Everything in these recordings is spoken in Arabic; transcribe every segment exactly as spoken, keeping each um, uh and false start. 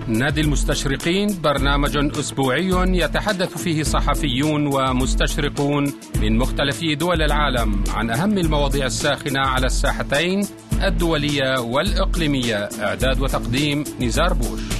نادي المستشرقين برنامج أسبوعي يتحدث فيه صحفيون ومستشرقون من مختلف دول العالم عن أهم المواضيع الساخنة على الساحتين الدولية والإقليمية. إعداد وتقديم نزار بوش.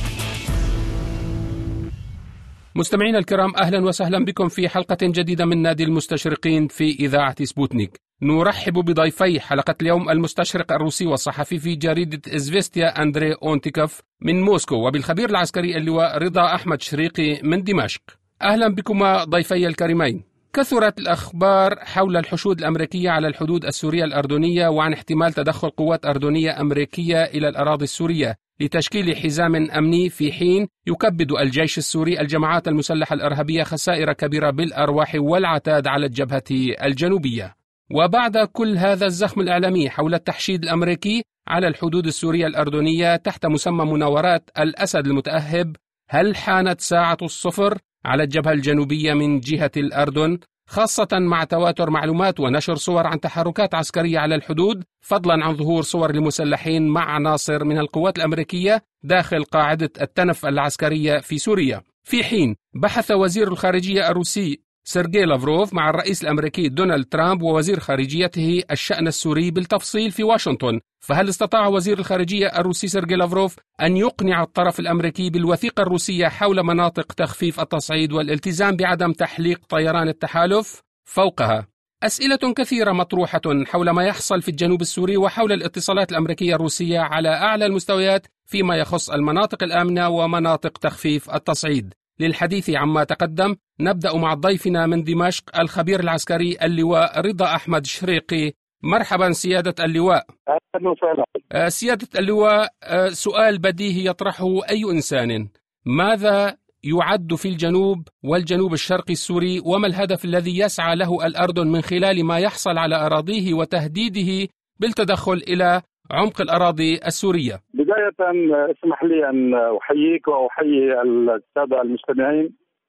مستمعين الكرام، أهلا وسهلا بكم في حلقة جديدة من نادي المستشرقين في إذاعة سبوتنيك. نرحب بضيفي حلقة اليوم المستشرق الروسي والصحفي في جريدة إزفيستيا أندري أونتيكوف من موسكو، وبالخبير العسكري اللواء رضا أحمد شريقي من دمشق. أهلا بكما ضيفي الكريمين. كثرت الأخبار حول الحشود الأمريكية على الحدود السورية الأردنية وعن احتمال تدخل قوات أردنية أمريكية إلى الأراضي السورية لتشكيل حزام أمني، في حين يكبد الجيش السوري الجماعات المسلحة الإرهابية خسائر كبيرة بالأرواح والعتاد على الجبهة الجنوبية. وبعد كل هذا الزخم الإعلامي حول التحشيد الأمريكي على الحدود السورية الأردنية تحت مسمى مناورات الأسد المتأهب، هل حانت ساعة الصفر على الجبهة الجنوبية من جهة الأردن، خاصة مع تواتر معلومات ونشر صور عن تحركات عسكرية على الحدود، فضلا عن ظهور صور لمسلحين مع عناصر من القوات الأمريكية داخل قاعدة التنف العسكرية في سوريا؟ في حين بحث وزير الخارجية الروسي سيرجي لافروف مع الرئيس الأمريكي دونالد ترامب ووزير خارجيته الشأن السوري بالتفصيل في واشنطن، فهل استطاع وزير الخارجية الروسي سيرجي لافروف أن يقنع الطرف الأمريكي بالوثيقة الروسية حول مناطق تخفيف التصعيد والالتزام بعدم تحليق طيران التحالف؟ فوقها أسئلة كثيرة مطروحة حول ما يحصل في الجنوب السوري وحول الاتصالات الأمريكية الروسية على أعلى المستويات فيما يخص المناطق الآمنة ومناطق تخفيف التصعيد. للحديث عما تقدم نبدأ مع ضيفنا من دمشق الخبير العسكري اللواء رضا أحمد شريقي. مرحبا سيادة اللواء. أهلا وسهلا. سيادة اللواء، سؤال بديهي يطرحه أي إنسان: ماذا يعد في الجنوب والجنوب الشرقي السوري، وما الهدف الذي يسعى له الأردن من خلال ما يحصل على أراضيه وتهديده بالتدخل إلى عمق الأراضي السورية؟ بداية اسمح لي أن أحييك وأحيي السادة المستمعين،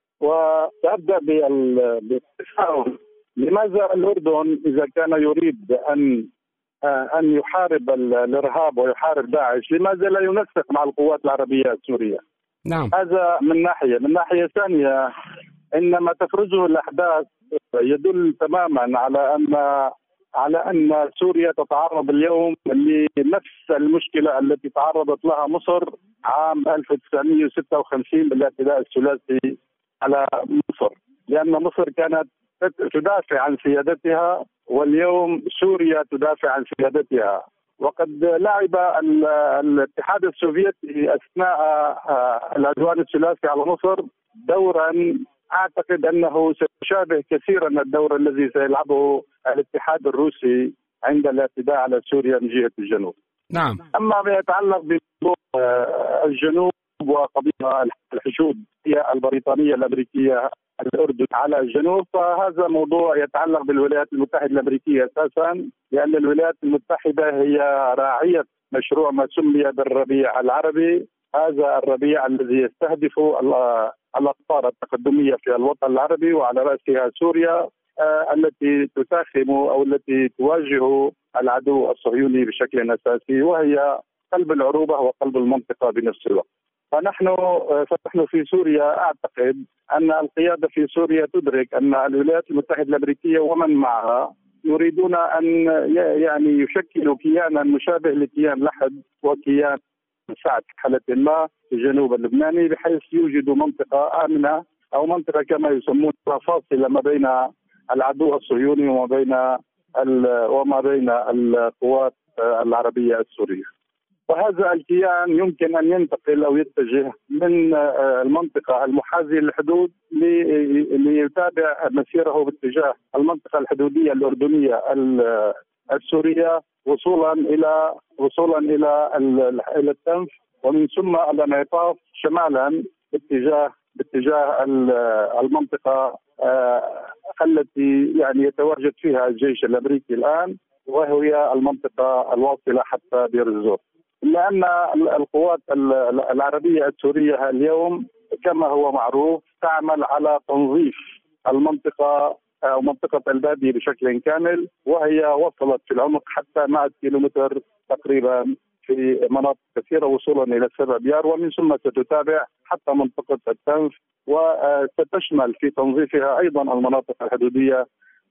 وأبدأ بالتساؤل: لماذا الأردن إذا كان يريد أن أن يحارب الإرهاب ويحارب داعش، لماذا لا ينسق مع القوات العربية السورية؟ نعم. هذا من ناحية. من ناحية ثانية، إنما تفرزه الأحداث يدل تماما على أن على أن سوريا تتعرض اليوم لنفس المشكلة التي تعرضت لها مصر عام ألف وتسعمئة وستة وخمسين بالاعتداء الثلاثي على مصر، لأن مصر كانت تدافع عن سيادتها، واليوم سوريا تدافع عن سيادتها. وقد لعب الاتحاد السوفيتي أثناء العدوان الثلاثي على مصر دورا أعتقد أنه سيشابه كثيرا الدور الذي سيلعبه الاتحاد الروسي عند الاعتداء على سوريا من جهة الجنوب. نعم. أما ما يتعلق بموضوع الجنوب وقضية الحشود البريطانية الأمريكية الأردن على الجنوب، فهذا موضوع يتعلق بالولايات المتحدة الأمريكية أساسا، لأن الولايات المتحدة هي راعية مشروع ما سمي بالربيع العربي. هذا الربيع الذي يستهدف الأقطار التقدمية في الوطن العربي، وعلى رأسها سوريا آه التي تساخم أو التي تواجه العدو الصهيوني بشكل أساسي، وهي قلب العروبة وقلب المنطقة بنفس الوقت. فنحن آه فنحن في سوريا أعتقد أن القيادة في سوريا تدرك أن الولايات المتحدة الأمريكية ومن معها يريدون أن يعني يشكلوا كيانا مشابه لكيان لحد وكيان سعد في حالة ما في الجنوب اللبناني، بحيث يوجدوا منطقة آمنة أو منطقة كما يسمونها فاصلة ما بين العدو الصهيوني وما بين وما بين القوات العربية السورية. وهذا الكيان يمكن أن ينتقل أو يتجه من المنطقة المحاذية للحدود ليتابع مسيره باتجاه المنطقة الحدودية الأردنية السورية، وصولا إلى وصولا إلى إلى التنف، ومن ثم الانعطاف شمالا باتجاه باتجاه المنطقة التي يعني يتواجد فيها الجيش الأمريكي الآن، وهي المنطقة الواصلة حتى دير الزور. إلا أن القوات العربية السورية اليوم كما هو معروف تعمل على تنظيف المنطقة أو منطقة البادية بشكل كامل، وهي وصلت في العمق حتى مائة كيلومتر تقريبا في مناطق كثيرة وصولا إلى سبع أبيار، ومن ثم ستتابع حتى منطقة التنف، وستشمل في تنظيفها أيضا المناطق الحدودية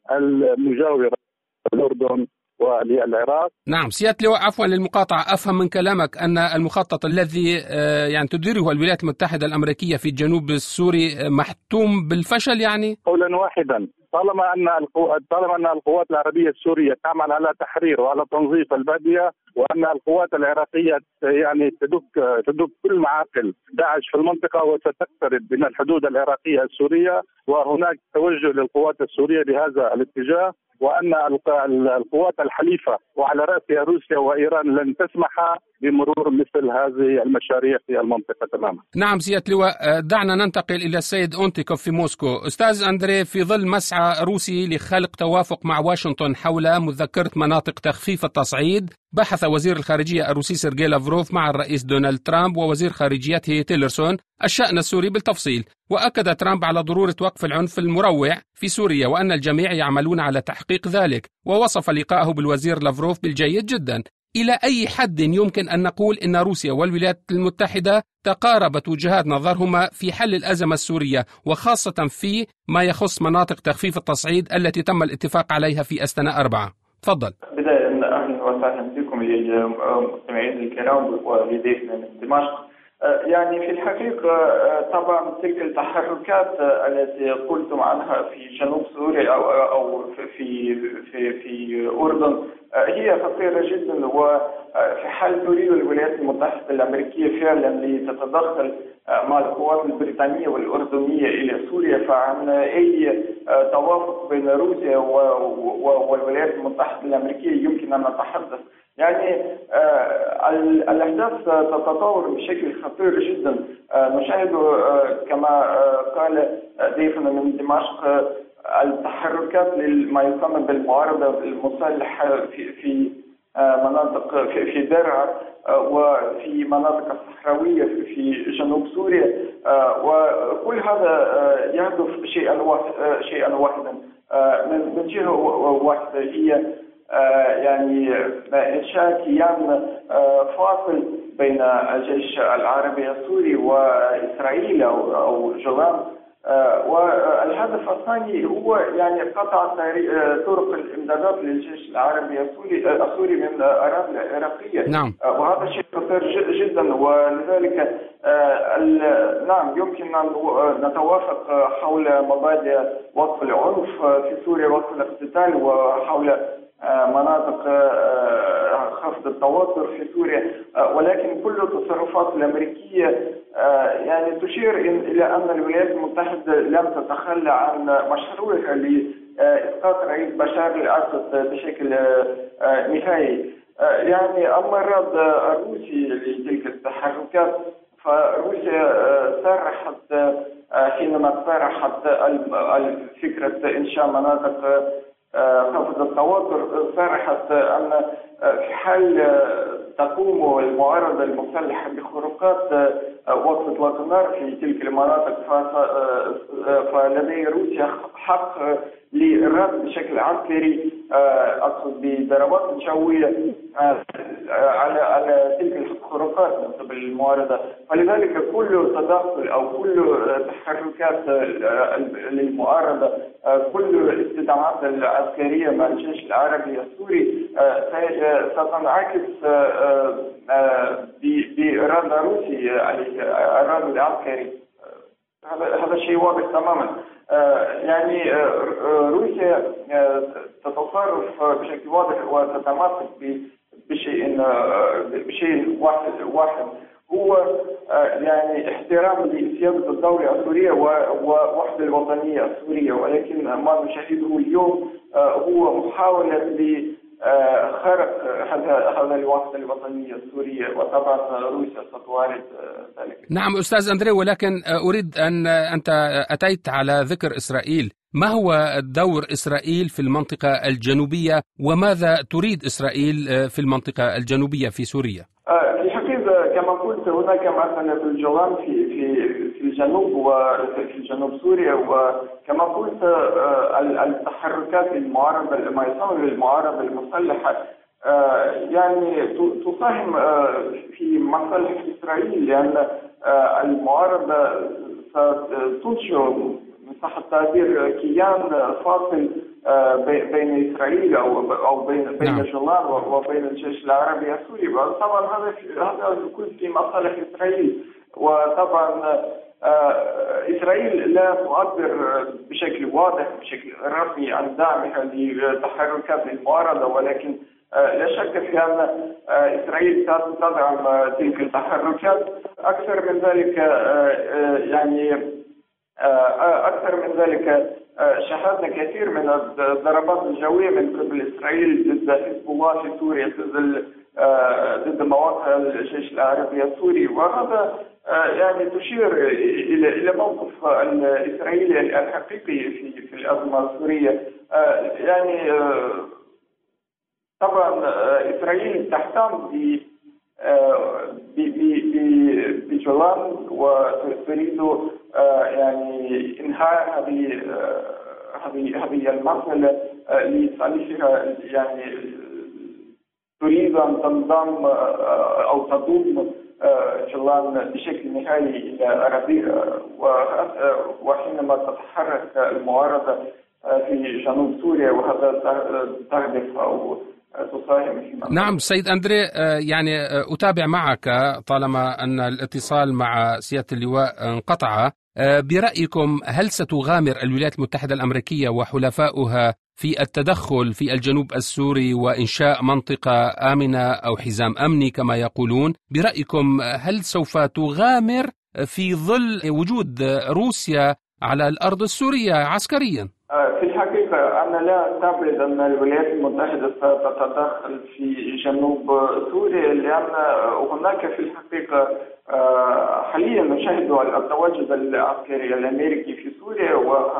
المجاورة للأردن وللعراق. نعم سيادة اللواء، عفوا للمقاطعة، أفهم من كلامك أن المخطط الذي يعني تديره الولايات المتحدة الأمريكية في الجنوب السوري محتوم بالفشل يعني؟ قولا واحدا، طالما أن القوات طالما أن القوات العربية السورية تعمل على تحرير وعلى تنظيف البادية، وأن القوات العراقية يعني تدك تدك كل معاقل داعش في المنطقة وستقترب من الحدود العراقية السورية، وهناك توجه للقوات السورية بهذا الاتجاه، وأن القوات الحليفة وعلى رأسها روسيا وإيران لن تسمح بمرور مثل هذه المشاريع في المنطقة تماما. نعم سيادة اللواء، دعنا ننتقل إلى السيد أونتيكوف في موسكو. أستاذ أندري، في ظل مسعى روسي لخلق توافق مع واشنطن حول مذكرة مناطق تخفيف التصعيد، بحث وزير الخارجية الروسي سيرجي لافروف مع الرئيس دونالد ترامب ووزير خارجيته تيلرسون الشأن السوري بالتفصيل، وأكد ترامب على ضرورة وقف العنف المروع في سوريا وأن الجميع يعملون على تحقيق ذلك، ووصف لقاءه بالوزير لافروف بالجيد جدا. إلى أي حد يمكن أن نقول إن روسيا والولايات المتحدة تقاربت وجهات نظرهما في حل الأزمة السورية، وخاصة في ما يخص مناطق تخفيف التصعيد التي تم الاتفاق عليها في أستنا أربعة؟ تفضل. بداية أهلا وسهلا بكم للمستمعين الكرام ولضيفنا من دمشق. يعني في الحقيقة طبعا تلك التحركات التي قلتم عنها في جنوب سوريا أو أو في في في أردن هي خطيرة جدا، وفي حال تريد الولايات المتحدة الأمريكية فعلا لتتدخل مع القوات البريطانية والأردنية إلى سوريا، فعن أي توافق بين روسيا والولايات المتحدة الأمريكية يمكن أن نتحدث. يعني آه الأحداث تتطور بشكل خطير جدا. آه نشاهد آه كما آه قال ضيفنا من دمشق آه التحركات لما يسمى بالمعارضة المسلحة في في آه مناطق في, في درعا آه وفي مناطق الصحراوية في جنوب سوريا، آه وكل هذا آه يهدف شيئا واحد آه شيئا واحدا آه من من جهة واحدة، هي آه يعني إنشاء كيان آه فاصل بين الجيش العربي السوري وإسرائيل أو, أو جولان. آه والهدف الثاني هو يعني قطع طرق الإمدادات للجيش العربي السوري آه السوري من الأراضي العراقية. نعم. آه وهذا شيء خطير جدا، ولذلك آه نعم يمكن أن نتوافق حول مبادئ وقف العنف في سوريا، وقف الاقتتال، وحول مناطق خفض التوتر في سوريا، ولكن كل التصرفات الأمريكية يعني تشير إلى أن الولايات المتحدة لم تتخلى عن مشروعها لإسقاط رئيس بشار الأسد بشكل نهائي. يعني أما الرد الروسي لتلك التحركات، فروسيا صرحت حينما اقترحت فكرة إنشاء مناطق خفض التوتر، صرحت أن في حال تقوم المعارضة المسلحة بخروقات وقف إطلاق النار في تلك المناطق، فلدي روسيا حق للرد بشكل عسكري، أقصد بضربات جوية على على تلك الخروقات من قبل المعارضة. فلذلك كل تدخل أو كل تحركات للمعارضة، كل الاستدعاءات العسكرية مع الجيش العربي السوري ستنعكس بإرادة روسي عليه، الرد العسكري. هذا هذا شيء واضح تماما. يعني روسيا تتصرف بشكل واضح وتتمسك بشيء بشيء واحد واحد هو يعني احترام لسيادة الدولة السورية ووحدة الوطنية السورية، ولكن ما نشاهده اليوم هو محاولة لخرق هذا هذا الوحدة الوطنية السورية، وطبعا روسيا ستوارد ذلك. نعم أستاذ أندري، ولكن أريد أن أنت أتيت على ذكر إسرائيل. ما هو دور إسرائيل في المنطقة الجنوبية، وماذا تريد إسرائيل في المنطقة الجنوبية في سوريا؟ في الحقيقة كما قلت هناك مثلا في الجولان في في في الجنوب وفي جنوب سوريا، وكما قلت التحركات المعارضة ما يسمى بالمعارضة المسلحة يعني تساهم في مصالح إسرائيل، لأن المعارضة ستنشئ صح التعبير كيان فاصل بين إسرائيل أو أو بين بين جولان وبين الجيش العربي السوري. طبعا هذا هذا يكون في مصالح إسرائيل. وطبعا إسرائيل لا تعبر بشكل واضح بشكل رسمي عن دعمها لتحركات المعارضة، ولكن لا شك في أن إسرائيل تدعم تلك التحركات. أكثر من ذلك يعني أكثر من ذلك شاهدنا كثير من الضربات الجوية من قبل إسرائيل ضد حزب الله في سوريا، ضد ضد مواقع الجيش العربي السوري، وهذا يعني تشير إلى إلى موقف الإسرائيلي الحقيقي في في الأزمة السورية. يعني طبعا إسرائيل تهتم بجولان وتريد يعني إنهاء هذه هذه هذه المسألة لصالحها، يعني تريد أن تنضم أو تضم جولان بشكل نهائي إلى أراضيها. وحينما تتحرك المعارضة في جنوب سوريا وهذا تهدف أو تساهم في منطقة. نعم سيد أندري، يعني أتابع معك طالما أن الاتصال مع سيادة اللواء انقطع. برأيكم هل ستغامر الولايات المتحدة الأمريكية وحلفاؤها في التدخل في الجنوب السوري وإنشاء منطقة آمنة أو حزام أمني كما يقولون؟ برأيكم هل سوف تغامر في ظل وجود روسيا على الأرض السورية عسكريا؟ في الحقيقة أنا لا أعتقد أن الولايات المتحدة ستتدخل في جنوب سوريا، لأن هناك في الحقيقة حاليا نشاهد التواجد العسكري الأمريكي في سوريا،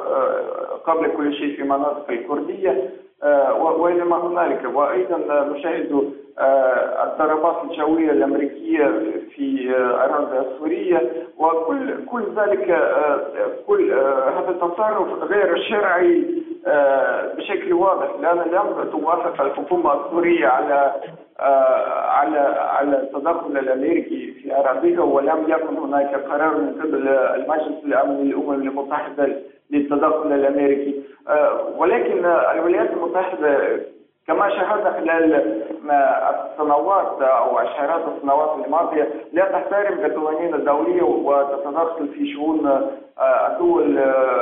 وقبل كل شيء في مناطق الكردية وإنما هنالك، وأيضا نشاهد الضربات الجوية الأمريكية في الأراضي السورية، وكل كل ذلك كل هذا التصرف غير شرعي بشكل واضح، لأن لم توافق الحكومة السورية على على على التدخل الأمريكي في أراضيها، ولم يكن هناك قرار من قبل المجلس الأمني للأمم المتحدة للتدخل الأمريكي. ولكن الولايات المتحدة كما شاهدنا خلال السنوات أو عشرات السنوات الماضية لا تحترم القوانين الدولية وتتدخل في شؤون الدول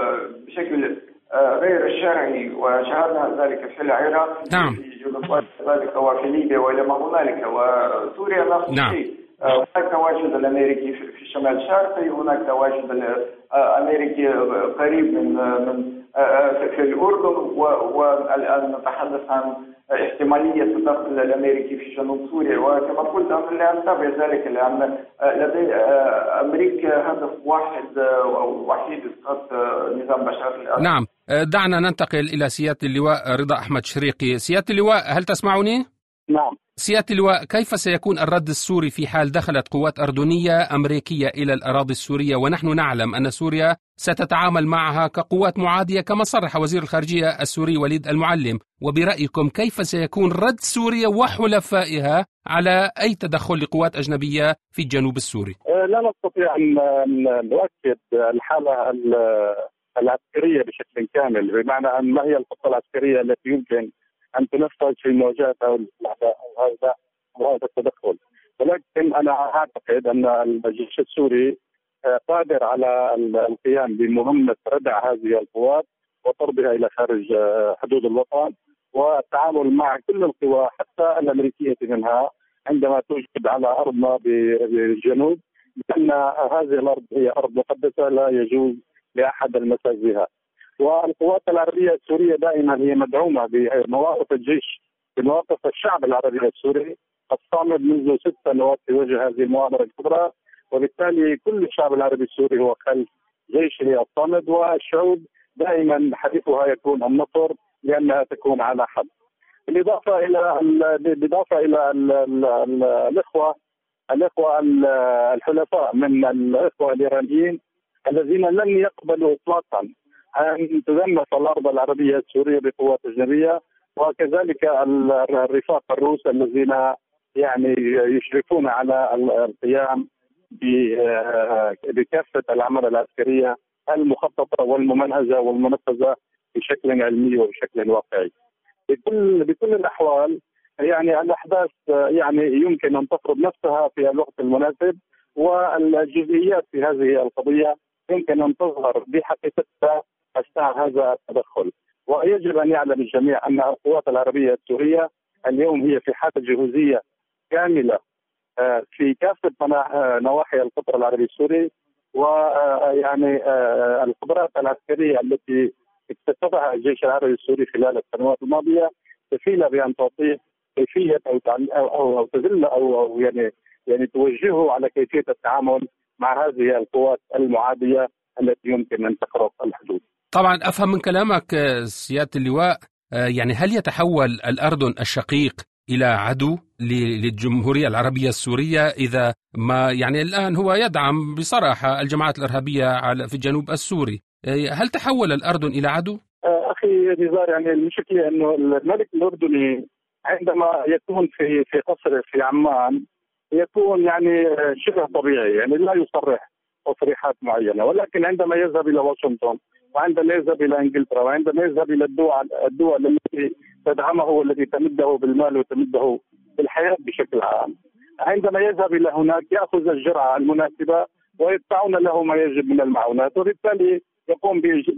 بشكل غير شرعي، وشاهدنا ذلك في العراق، نعم. في يوغوسلافيا ذلك وفي ليبيا وإلى ما هنالك، وسوريا نفس الشيء. هناك تواجد الأمريكي في الشمال الشرقي، هناك تواجد الأمريكي قريب من من في الأردن، والآن نتحدث عن احتمالية التدخل الأمريكي في جنوب سوريا. وكما قلت أنا لا أتابع ذلك، لأن لدي أمريكا هدف واحد أو وحيد إسقاط نظام بشار الأسد. نعم، دعنا ننتقل إلى سيادة اللواء رضا أحمد شريقي. سيادة اللواء هل تسمعني؟ نعم. سيادة اللواء، كيف سيكون الرد السوري في حال دخلت قوات أردنية أمريكية إلى الأراضي السورية، ونحن نعلم أن سوريا ستتعامل معها كقوات معادية كما صرح وزير الخارجية السوري وليد المعلم؟ وبرأيكم كيف سيكون رد سوريا وحلفائها على أي تدخل لقوات أجنبية في الجنوب السوري؟ لا نستطيع أن نؤكد الحالة العسكرية بشكل كامل، بمعنى أن ما هي الخطة العسكرية التي يمكن أن تنفذ في مواجهة هذا هذا التدخل. ولكن أنا أعتقد أن الجيش السوري قادر على القيام بمهمة ردع هذه القوات وطردها إلى خارج حدود الوطن، والتعامل مع كل القوى حتى الأمريكية منها عندما توجد على أرضنا بالجنوب، لأن هذه الأرض هي أرض مقدسة لا يجوز لأحد المساس بها. والقوات العربية السورية دائما هي مدعومة بمواقف الجيش، بمواقف الشعب العربي السوري الصامد منذ ست سنوات في وجه هذه المؤامرة الكبرى، وبالتالي كل الشعب العربي السوري هو خلف جيشه الصامد، والشعوب دائما حديثها يكون النصر لأنها تكون على حد. بالإضافة إلى بالإضافة إلى الإخوة الإخوة الحلفاء من الإخوة الإيرانيين الذين لن يقبلوا إطلاقا أن تدمس الأرض العربية السورية بقوات أجنبية، وكذلك الرفاق الروس الذين يعني يشرفون على القيام بكافة الأعمال العسكرية المخططة والممنهجة والمنفذة بشكل علمي وبشكل واقعي. بكل بكل الأحوال يعني الأحداث يعني يمكن أن تفرض نفسها في الوقت المناسب، والجزئيات في هذه القضية يمكن أن تظهر بحقيقتها أثناء هذا التدخل. ويجب أن يعلم الجميع أن القوات العربية السورية اليوم هي في حالة جهوزية كاملة في كافة نواحي القطر العربي السوري، ويعني القدرات العسكرية التي اكتسبها الجيش العربي السوري خلال السنوات الماضية كفيلة بأن تعطيه كيفية أو أو أو تدل أو, أو يعني يعني توجهه على كيفية التعامل مع هذه القوات المعادية التي يمكن أن تخرق الحدود. طبعا أفهم من كلامك سيادة اللواء، يعني هل يتحول الأردن الشقيق إلى عدو للجمهورية العربية السورية إذا ما يعني الآن هو يدعم بصراحة الجماعات الإرهابية في الجنوب السوري؟ هل تحول الأردن إلى عدو؟ أخي نزار، يعني المشكلة أنه الملك الأردني عندما يكون في في قصره في عمان يكون يعني شبه طبيعي، يعني لا يصرح تصريحات معينة، ولكن عندما يذهب إلى واشنطن وعندما يذهب إلى إنجلترا وعندما يذهب إلى الدول الدول التي تدعمه والتي تمده بالمال وتمده بالحياة بشكل عام، عندما يذهب إلى هناك يأخذ الجرعة المناسبة ويدفعون له ما يجب من المعونات، وبالتالي يقوم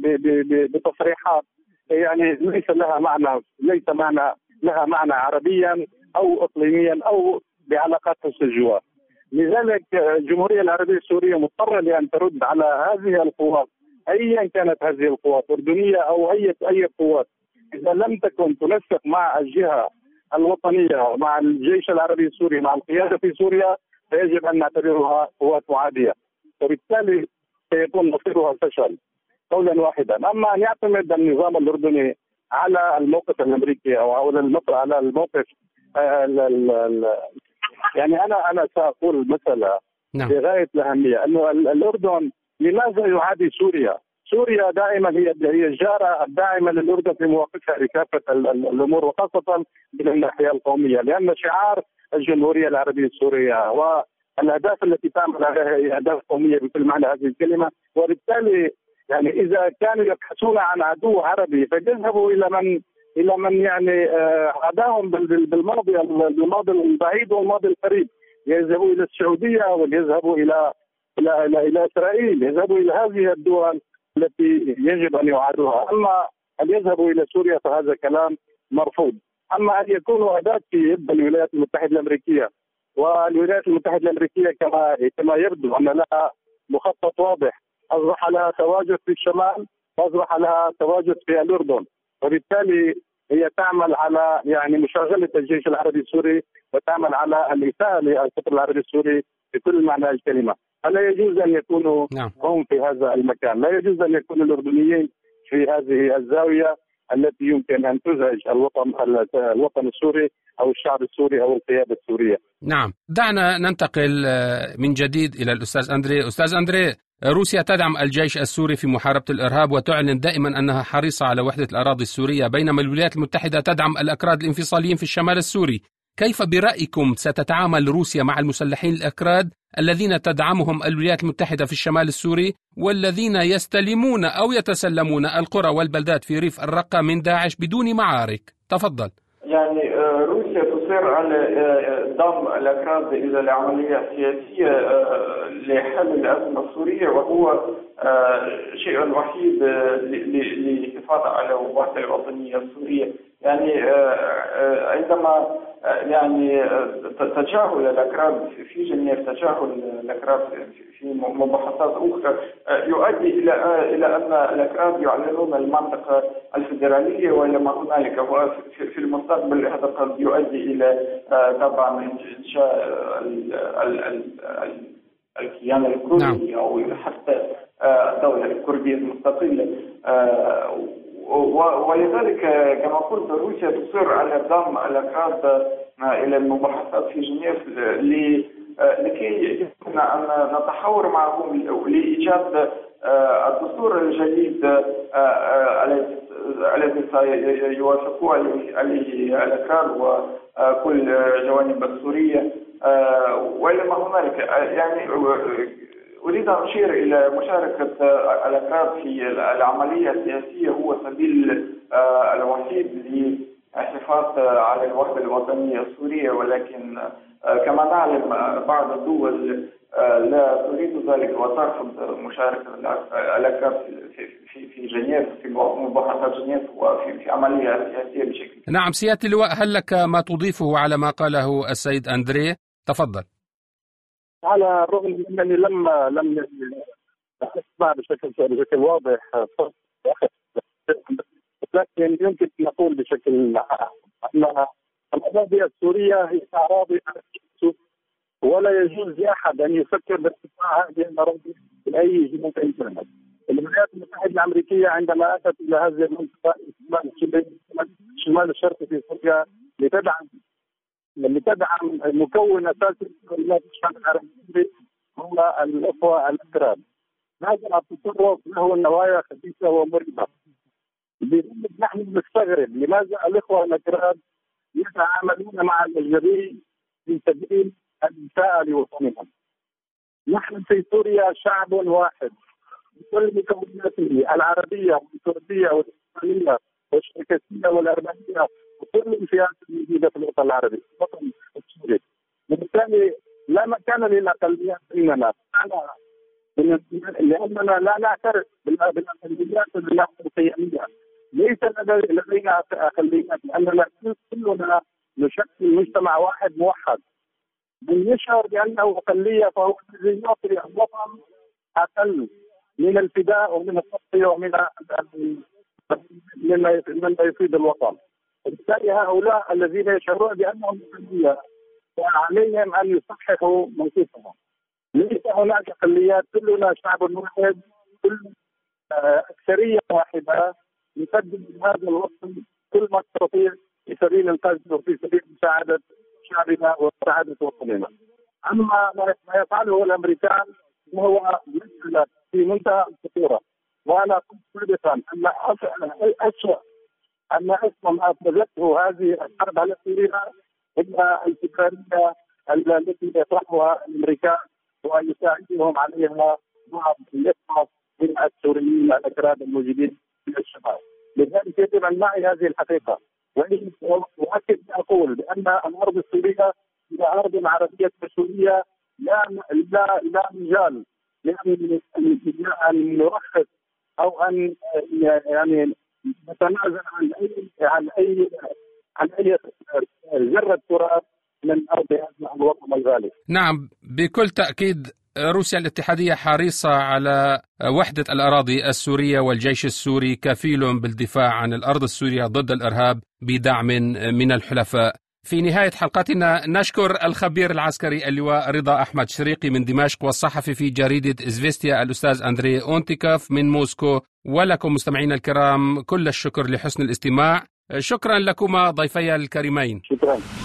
بتصريحات يعني ليس لها معنى ليس معنى لها معنى عربيا أو إقليميا أو بعلاقات الجوار. لذلك الجمهورية العربية السورية مضطرة لأن ترد على هذه القوات أيا كانت هذه القوات أردنية أو أي أي قوات، إذا لم تكن تنسق مع الجهة الوطنية مع الجيش العربي السوري مع القيادة في سوريا فيجب أن نعتبرها قوات معادية، وبالتالي سيكون مصيرها فشل قولا واحدا. أما أن يعتمد النظام الأردني على الموقف الأمريكي أو على الموقف ال ال ال يعني أنا أنا سأقول مسألة بغاية الأهمية، أنه الأردن لماذا يعادي سوريا؟ سوريا دائما هي هي الجارة الداعمة للأردن في مواقفها لكافة الأمور وخاصة من الناحية القومية، لأن شعار الجمهورية العربية السورية والأهداف التي تعمل عليها هي أهداف قومية بكل معنى هذه الكلمة، وبالتالي يعني إذا كانوا يبحثون عن عدو عربي فيذهبوا إلى من إلى من يعني عداهم بالماضي الماضي البعيد والماضي القريب، يذهبوا إلى السعودية ويذهبوا إلى إلى إلى, إلى إسرائيل، يذهبوا إلى هذه الدول التي يجب أن يعادوها. أما أن يذهبوا إلى سوريا فهذا كلام مرفوض. أما أن يكونوا أداة في يد الولايات المتحدة الأمريكية، والولايات المتحدة الأمريكية كما كما يبدو أن لها مخطط واضح، أصبح لها تواجد في الشمال وأصبح لها تواجد في الأردن، وبالتالي هي تعمل على يعني مشاغلة الجيش العربي السوري وتعمل على الإساءة للقطر العربي السوري بكل معنى الكلمة. فلا يجوز أن يكونوا نعم. هم في هذا المكان، لا يجوز أن يكون الأردنيين في هذه الزاوية التي يمكن أن تزعج الوطن الوطن السوري أو الشعب السوري أو القيادة السورية. نعم، دعنا ننتقل من جديد إلى الأستاذ أندري. أستاذ أندري، روسيا تدعم الجيش السوري في محاربة الإرهاب وتعلن دائما أنها حريصة على وحدة الأراضي السورية، بينما الولايات المتحدة تدعم الأكراد الانفصاليين في الشمال السوري. كيف برأيكم ستتعامل روسيا مع المسلحين الأكراد الذين تدعمهم الولايات المتحدة في الشمال السوري والذين يستلمون أو يتسلمون القرى والبلدات في ريف الرقة من داعش بدون معارك؟ تفضل. يعني روسيا تصر على ضم الأكراد إلى العملية السياسية لحل الأزمة السورية، وهو شيء وحيد للحفاظ على الوحدة الوطنية السورية. يعني عندما يعني تجاهل الأكراد في جنيف، تجاهل الأكراد في مباحثات أخرى يؤدي إلى إلى أن الأكراد يعلنون المنطقة الفيدرالية وإلى ما هنالك، وفي المستقبل هذا قد يؤدي إلى طبعا إنشاء الكيان الكردي أو حتى الدولة الكردية المستقلة. ولذلك كما قلت روسيا تصر على ضم الأكراد إلى المباحثات في جنيف لكي يمكننا أن نتحاور معهم لإيجاد الدستور الجديد الذي سيوافق عليه الأكراد وكل جوانب السورية وإلى ما هنالك. يعني أريد أن أشير إلى مشاركة الأكراد في العملية السياسية، هو سبيل الوحيد للحفاظ على الوحدة الوطنية السورية، ولكن كما نعلم بعض الدول لا تريد ذلك وترفض مشاركة الأكراد في في جنيف، في مباحثات جنيف وفي في عملية سياسية بشكل. نعم سيادة اللواء، هل لك ما تضيفه على ما قاله السيد أندريه؟ تفضل. على الرغم من أنني لم لم أسمع بشكل بشكل واضح، لكن يمكن أن نقول بشكل أن القضية السورية هي أراضي ولا يجوز لأحد أن يفكر بارتفاع هذه الأراضي بأي جهة إنسانية. الولايات المتحدة الأمريكية عندما أتت إلى هذه المنطقة الشمال الشرقي في سوريا لتدعم لتدعم مكون أساسي لولايات الشعب العربي هو الأخوة الأكراد. هذا التصرف له نوايا خبيثة ومريبة. نحن نستغرب لماذا الأخوة الأكراد يتعاملون مع الأجنبي في سبيل الإساءة لوطنهم. نحن في سوريا شعب واحد بكل مكوناته العربية والكردية والإسلامية والشركسية والأرمنية وكل الفئات الموجودة في الوطن العربي الوطن السوري. وبالتالي لا مكان للأقليات بيننا، لأننا لا نعترف بالأقليات القيمية. ليس لدينا أقليات، لأننا كلنا نشكل مجتمع واحد موحد. من يشعر بأنه أقلية فهو الذي يعطي الوطن أقل من الفداء ومن التضحية ومن مما يفيد الوطن. وبالتالي هؤلاء الذين يشعرون بأنهم أقلية وعليهم أن يصححوا موقفهم. ليس هناك أقليات، كلنا شعب واحد، كل أكثرية واحدة نقدم هذا الوطن كل ما نستطيع في سبيل القصد وفي سبيل مساعدة شعبنا ومساعدة وطننا. أما ما يفعله الأمريكان وهو مسألة في منتهى الخطورة. وأنا قلت سابقا أن أسوأ أن أسوأ ما أفرزته هذه الحرب على سوريا هي الفكرية التي يطرحها الأمريكان ويساعدهم عليها بعض الإخوة من السوريين الأكراد الموجودين في الشمال. لذلك يجب أن نعي هذه الحقيقة. وأكد أقول بأن الأرض السورية هي أرض عربية سورية، لا لا لا مجال يعني أن نرخص أو أن يعني نتنازل عن أي عن أي عن أي ذرة تراب من أرض هذا الوطن الغالي. نعم بكل تأكيد روسيا الاتحادية حريصة على وحدة الأراضي السورية، والجيش السوري كفيل بالدفاع عن الأرض السورية ضد الإرهاب بدعم من الحلفاء. في نهاية حلقتنا نشكر الخبير العسكري اللواء رضا أحمد شريقي من دمشق، والصحفي في جريدة إزفيستيا الأستاذ أندريه أونتيكوف من موسكو. ولكم مستمعينا الكرام كل الشكر لحسن الاستماع. شكرا لكما ضيفي الكريمين. شكرا.